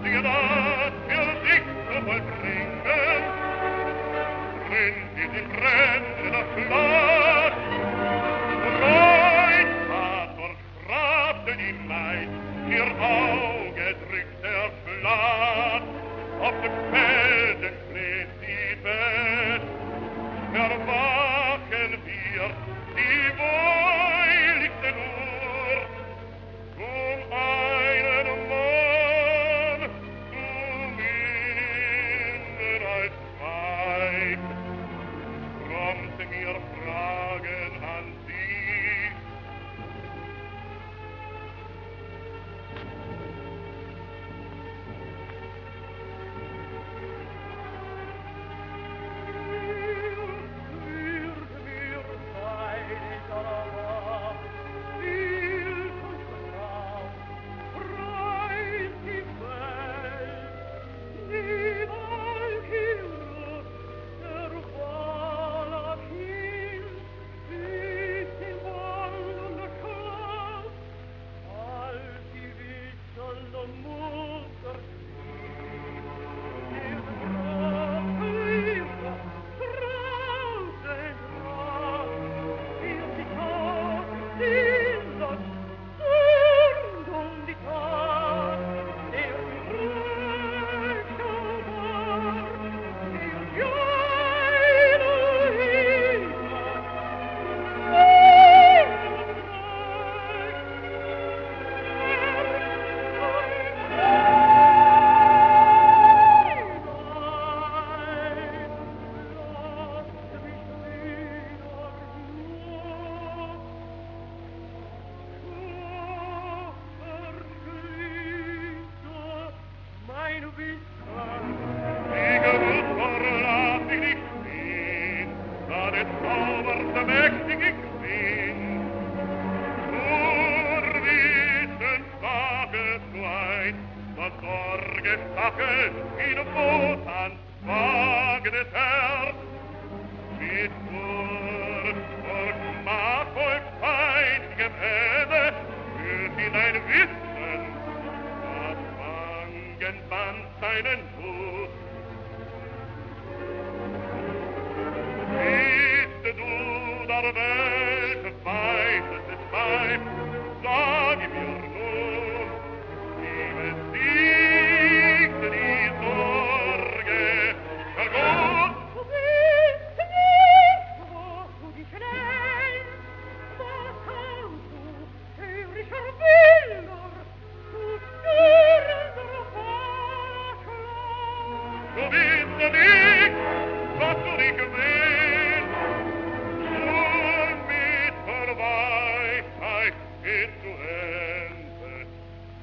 dir das für dich zu vollbringen. Rinnt diesen Rennen das Glas, Freud hat durchstrafte die Maid, ihr Auge drückt der Blatt, auf dem Felsen schläft sie fest, erwachen wir, die wohligste nur, zum einen Mann, zum Innen als Weib. Kommt mir Fragen an Sie.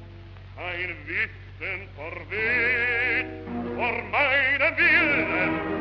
Ein Wissen verweht vor meinen Willen,